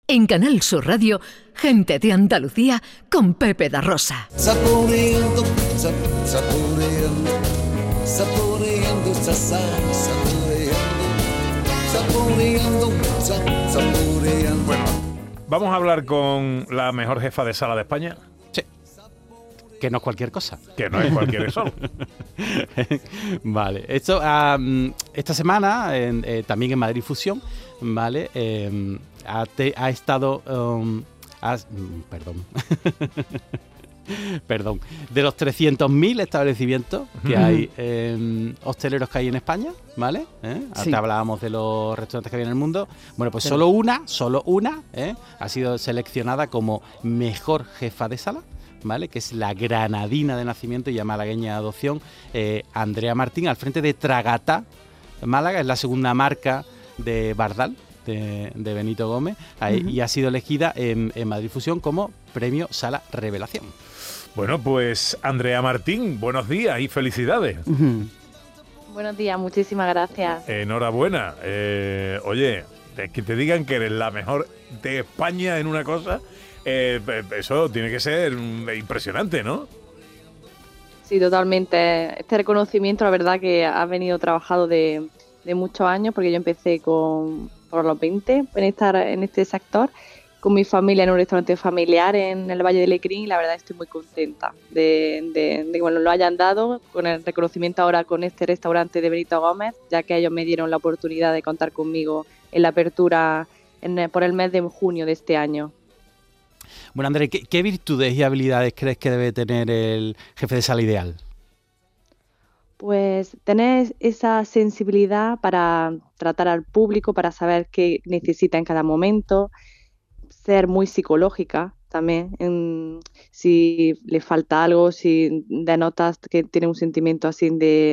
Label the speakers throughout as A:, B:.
A: En Canal Sur Radio, Gente de Andalucía con Pepe da Rosa.
B: Saboreando, saboreando, saboreando esa sal, saboreando, saboreando.
C: Bueno, vamos a hablar con la mejor jefa de sala de España.
D: Sí. Que no es cualquier cosa.
C: Que no es cualquier eso.
D: Vale. Esto, esta semana, también en Madrid Fusión, ¿vale? Ha estado... Perdón. De los 300.000 establecimientos que hay, hosteleros que hay en España, ¿vale? Antes hablábamos de los restaurantes que hay en el mundo. Bueno, pues solo una ha sido seleccionada como mejor jefa de sala, ¿vale? Que es la granadina de nacimiento y ya malagueña de adopción, Andrea Martín, al frente de Tragata Málaga. Es la segunda marca de Bardal, de Benito Gómez, y ha sido elegida en Madrid Fusión como premio Sala Revelación.
C: Bueno, pues Andrea Martín, buenos días y felicidades.
E: Buenos días, muchísimas gracias.
C: Enhorabuena. Oye, que te digan que eres la mejor de España en una cosa, eso tiene que ser impresionante, ¿no?
E: Sí, totalmente. Este reconocimiento, la verdad que ha venido trabajado de muchos años, porque yo empecé por los 20 en este sector, con mi familia en un restaurante familiar en el Valle de Lecrín, y la verdad estoy muy contenta de que bueno, lo hayan dado con el reconocimiento ahora con este restaurante de Benito Gómez, ya que ellos me dieron la oportunidad de contar conmigo en la apertura por el mes de junio de este año.
D: Bueno, Andrés, ¿qué virtudes y habilidades crees que debe tener el jefe de sala ideal?
E: Pues tener esa sensibilidad para tratar al público, para saber qué necesita en cada momento, ser muy psicológica también, si le falta algo, si denotas que tiene un sentimiento así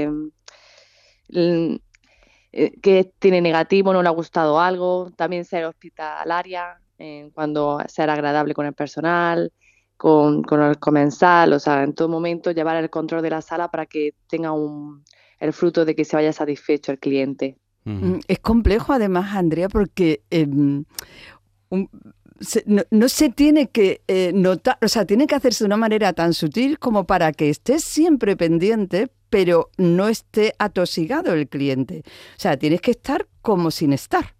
E: que tiene negativo, no le ha gustado algo, también ser hospitalaria, cuando ser agradable con el personal, con el comensal, o sea, en todo momento llevar el control de la sala para que tenga el fruto de que se vaya satisfecho el cliente.
F: Es complejo además, Andrea, porque no se tiene que notar, o sea, tiene que hacerse de una manera tan sutil como para que estés siempre pendiente, pero no esté atosigado el cliente. O sea, tienes que estar como sin estar.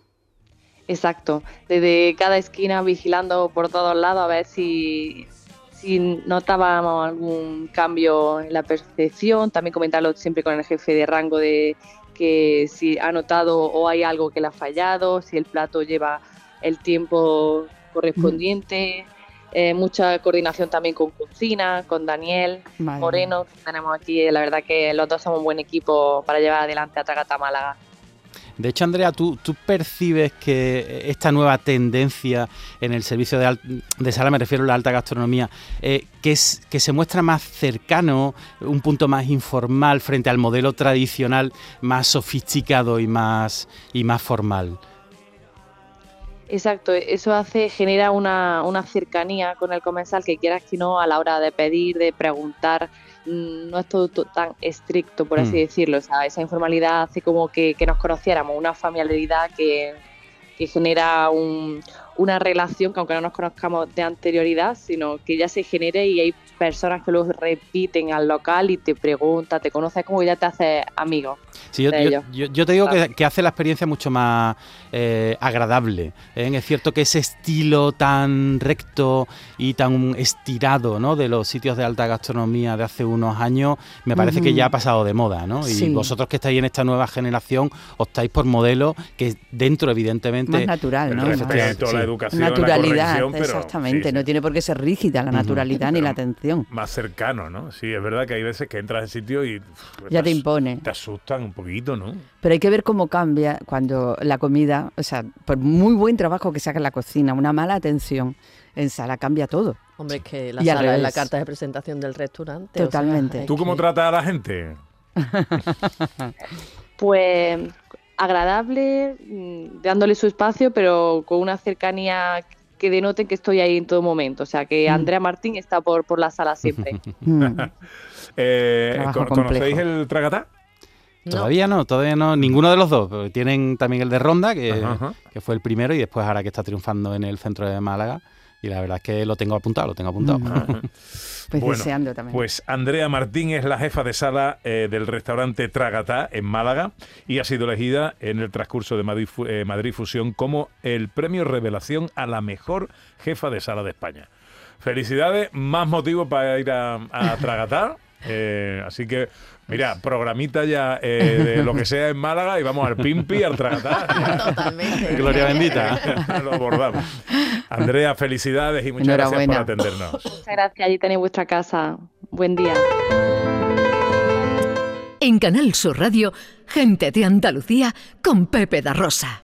E: Exacto, desde cada esquina vigilando por todos lados a ver si notábamos algún cambio en la percepción, también comentarlo siempre con el jefe de rango de que si ha notado o hay algo que le ha fallado, si el plato lleva el tiempo correspondiente, mucha coordinación también con cocina, con Daniel Moreno, que tenemos aquí. La verdad que los dos somos un buen equipo para llevar adelante a Tragata Málaga.
D: De hecho, Andrea, ¿tú percibes que esta nueva tendencia en el servicio de sala, me refiero a la alta gastronomía, que se muestra más cercano, un punto más informal frente al modelo tradicional más sofisticado y más formal?
E: Exacto, eso genera una cercanía con el comensal que quieras que no, a la hora de pedir, de preguntar. No es todo tan estricto, por así decirlo. O sea, esa informalidad hace como que nos conociéramos, una familiaridad que genera una relación que, aunque no nos conozcamos de anterioridad, sino que ya se genere, y hay personas que luego repiten al local y te preguntan, te conoces, como ya te haces amigo.
D: Sí, yo te digo que hace la experiencia mucho más agradable. Es cierto que ese estilo tan recto y tan estirado, ¿no?, de los sitios de alta gastronomía de hace unos años, me parece que ya ha pasado de moda, ¿no? Y vosotros que estáis en esta nueva generación optáis por modelos que dentro, evidentemente,
F: más natural, ¿no?
C: El respeto, la educación,
F: naturalidad,
C: la corrección,
F: exactamente.
C: Sí.
F: No tiene por qué ser rígida la naturalidad ni la atención.
C: Más cercano, ¿no? Sí, es verdad que hay veces que entras en sitio y
F: ya te impone.
C: Te asustan un poquito, ¿no?
F: Pero hay que ver cómo cambia cuando la comida, o sea, por muy buen trabajo que se haga en la cocina, una mala atención en sala cambia todo.
G: Hombre, es que la sala es la carta de presentación del restaurante.
F: Totalmente.
G: O sea,
C: ¿Tú cómo tratas a la gente?
E: Pues agradable, dándole su espacio, pero con una cercanía que denoten que estoy ahí en todo momento. O sea, que Andrea Martín está por la sala siempre.
C: ¿Conocéis el Tragatá?
D: Todavía no, ninguno de los dos. Porque tienen también el de Ronda, que fue el primero, y después ahora que está triunfando en el centro de Málaga. Y la verdad es que lo tengo apuntado.
F: Pues bueno, deseando también.
C: Pues Andrea Martín es la jefa de sala del restaurante Tragatá en Málaga y ha sido elegida en el transcurso de Madrid Fusión como el premio Revelación a la mejor jefa de sala de España. Felicidades, más motivos para ir a Tragatá. Así que, mira, programita ya de lo que sea en Málaga y vamos al Pimpi, al Tragatá.
G: Totalmente.
D: Gloria bendita.
C: Lo abordamos. Andrea, felicidades y muchas gracias por atendernos.
E: Muchas gracias, allí tenéis vuestra casa. Buen día.
A: En Canal Sur Radio, Gente de Andalucía con Pepe da Rosa.